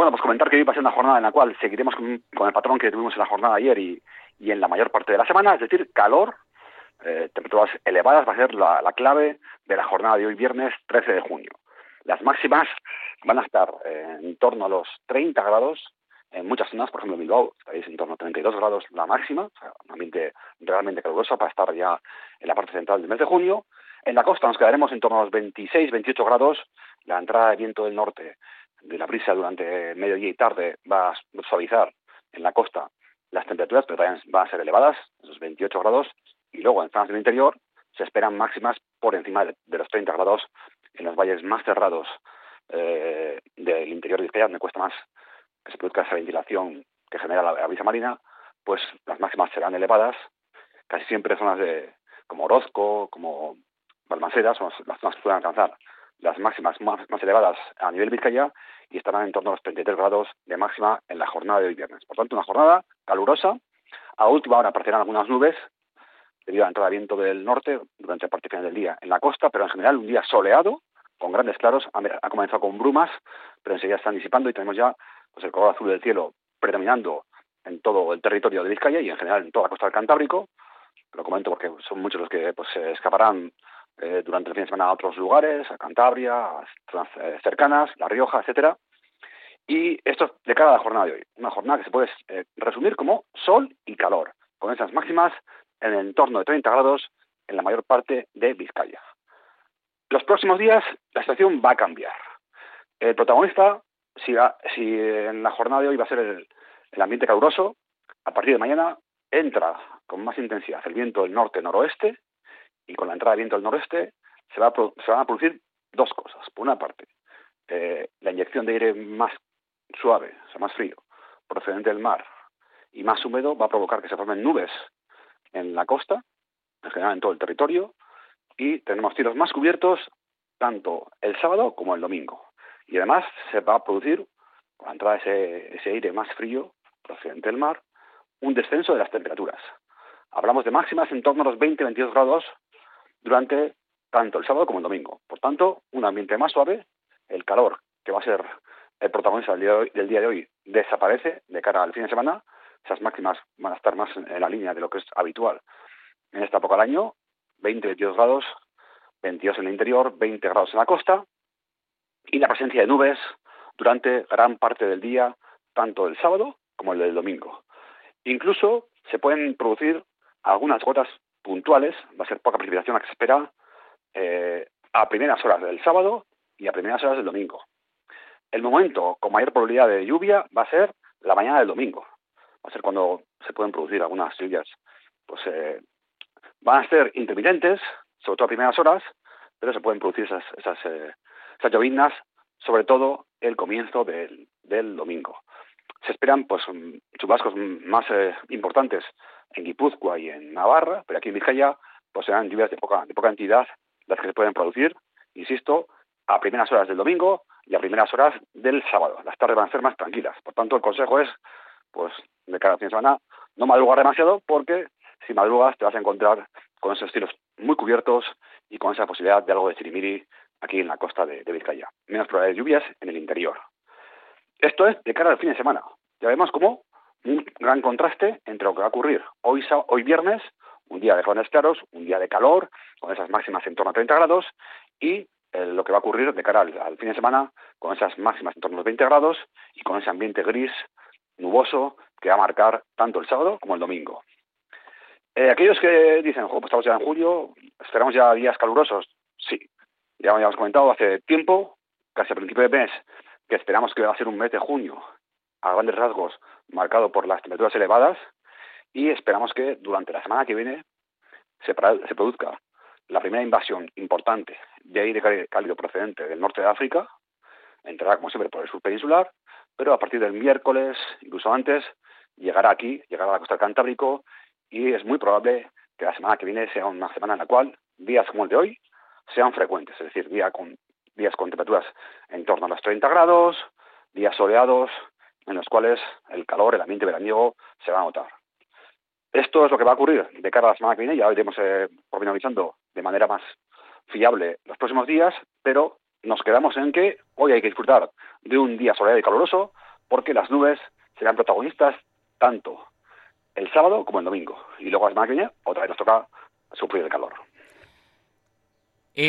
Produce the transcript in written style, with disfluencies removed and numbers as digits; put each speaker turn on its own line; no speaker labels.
Bueno, pues comentar que hoy va a ser una jornada en la cual seguiremos con el patrón que tuvimos en la jornada de ayer y en la mayor parte de la semana, es decir, calor, temperaturas elevadas va a ser la clave de la jornada de hoy, viernes 13 de junio. Las máximas van a estar en torno a los 30 grados en muchas zonas, por ejemplo en Bilbao, estáis en torno a 32 grados la máxima, o sea, un ambiente realmente caluroso para estar ya en la parte central del mes de junio. En la costa nos quedaremos en torno a los 26, 28 grados, la entrada de viento del norte de la brisa durante mediodía y tarde va a suavizar en la costa las temperaturas, pero también van a ser elevadas, esos 28 grados, y luego en zonas del interior se esperan máximas por encima de los 30 grados en los valles más cerrados del interior de Vizcaya, donde cuesta más que se produzca esa ventilación que genera la brisa marina, pues las máximas serán elevadas, casi siempre zonas como Orozco, como Balmaseda, son las zonas que pueden alcanzar las máximas más elevadas a nivel Vizcaya y estarán en torno a los 33 grados de máxima en la jornada de hoy viernes. Por tanto, una jornada calurosa. A última hora aparecerán algunas nubes debido a la entrada de viento del norte durante la parte final del día en la costa, pero en general un día soleado, con grandes claros. Ha comenzado con brumas, pero enseguida están disipando y tenemos ya pues el color azul del cielo predominando en todo el territorio de Vizcaya y en general en toda la costa del Cantábrico. Lo comento porque son muchos los que pues se escaparán durante el fin de semana a otros lugares, a Cantabria, a zonas cercanas, La Rioja, etcétera. Y esto es de cara a la jornada de hoy. Una jornada que se puede resumir como sol y calor, con esas máximas en el entorno de 30 grados en la mayor parte de Vizcaya. Los próximos días la situación va a cambiar. El protagonista, si en la jornada de hoy va a ser el ambiente caluroso, a partir de mañana entra con más intensidad el viento del norte-noroeste y con la entrada de viento del noreste se van a producir dos cosas. Por una parte, la inyección de aire más suave, o sea, más frío, procedente del mar y más húmedo va a provocar que se formen nubes en la costa, en general en todo el territorio, y tenemos cielos más cubiertos tanto el sábado como el domingo. Y además se va a producir, con la entrada de ese aire más frío procedente del mar, un descenso de las temperaturas. Hablamos de máximas en torno a los 20-22 grados durante tanto el sábado como el domingo. Por tanto, un ambiente más suave, el calor, que va a ser el protagonista del día de hoy, desaparece de cara al fin de semana. Esas máximas van a estar más en la línea de lo que es habitual en esta época del año, 20-22 grados, 22 en el interior, 20 grados en la costa, y la presencia de nubes durante gran parte del día, tanto el sábado como el del domingo. Incluso se pueden producir algunas gotas puntuales, va a ser poca precipitación la que se espera a primeras horas del sábado y a primeras horas del domingo. El momento con mayor probabilidad de lluvia va a ser la mañana del domingo. Va a ser cuando se pueden producir algunas lluvias. Pues van a ser intermitentes, sobre todo a primeras horas, pero se pueden producir esas lloviznas, sobre todo el comienzo del domingo. Se esperan pues chubascos más importantes en Guipúzcoa y en Navarra, pero aquí en Vizcaya pues serán lluvias de poca entidad las que se pueden producir, insisto, a primeras horas del domingo y a primeras horas del sábado. Las tardes van a ser más tranquilas. Por tanto, el consejo es, pues, de cada fin de semana, no madrugar demasiado, porque si madrugas te vas a encontrar con esos cielos muy cubiertos y con esa posibilidad de algo de chirimiri aquí en la costa de Vizcaya. Menos probabilidad de lluvias en el interior. Esto es de cara al fin de semana. Ya vemos como un gran contraste entre lo que va a ocurrir hoy viernes, un día de grandes claros, un día de calor, con esas máximas en torno a 30 grados, y lo que va a ocurrir de cara al fin de semana, con esas máximas en torno a los 20 grados y con ese ambiente gris, nuboso, que va a marcar tanto el sábado como el domingo. Aquellos que dicen, pues estamos ya en julio, esperamos ya días calurosos. Sí, ya hemos comentado hace tiempo, casi a principio de mes, que esperamos que va a ser un mes de junio, a grandes rasgos, marcado por las temperaturas elevadas, y esperamos que durante la semana que viene se produzca la primera invasión importante de aire cálido procedente del norte de África, entrará como siempre por el sur peninsular, pero a partir del miércoles, incluso antes, llegará a la costa del Cantábrico, y es muy probable que la semana que viene sea una semana en la cual días como el de hoy sean frecuentes, es decir, días con temperaturas en torno a los 30 grados, días soleados, en los cuales el calor, el ambiente veraniego se va a notar. Esto es lo que va a ocurrir de cara a la semana que viene. Ya iremos pormenorizando de manera más fiable los próximos días, pero nos quedamos en que hoy hay que disfrutar de un día soleado y caluroso, porque las nubes serán protagonistas tanto el sábado como el domingo. Y luego la semana que viene otra vez nos toca sufrir el calor.